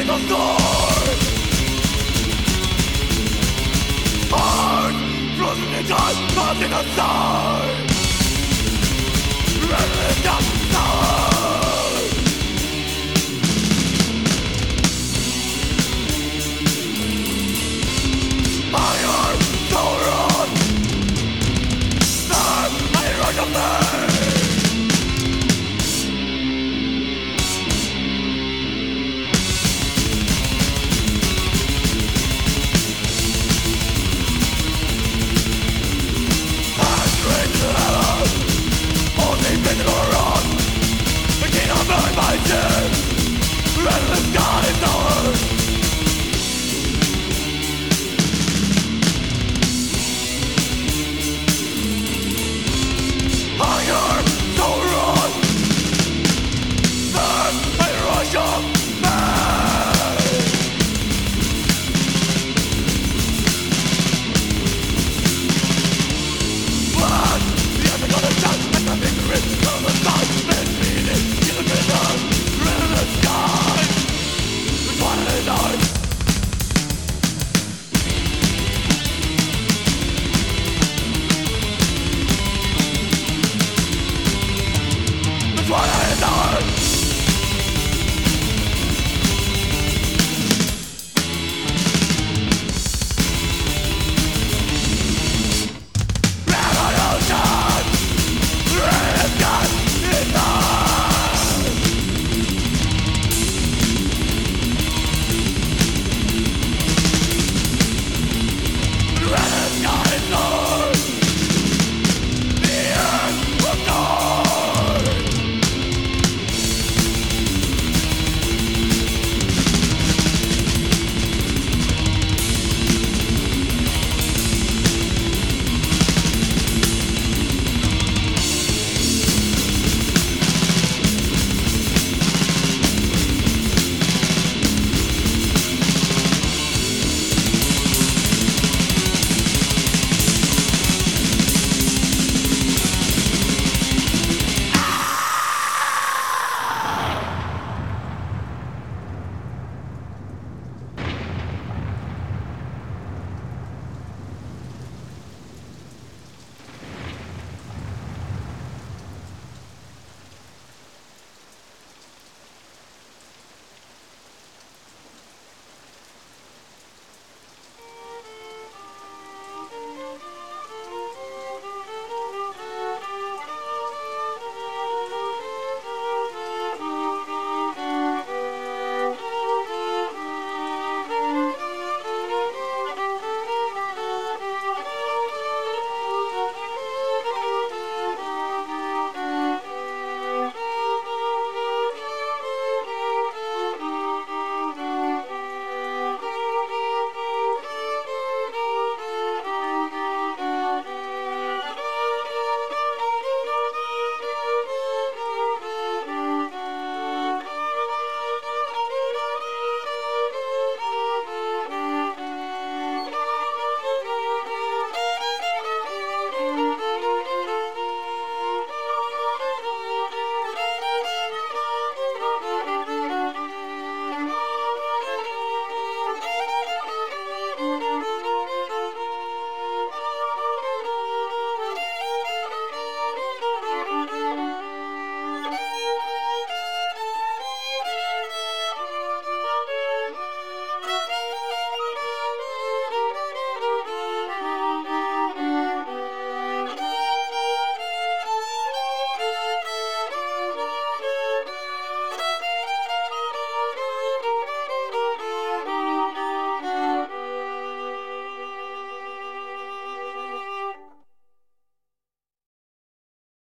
the stars. Heart frozen in time, lost in the stars. Restless outside. My heart so wrong. There I rush of pain. Restless skies are hunger so wrong. Then a rush of pain. But the other gonna stand at the victory from the sky. Been bleeding in the prison. Restless skies. What is art? What is art?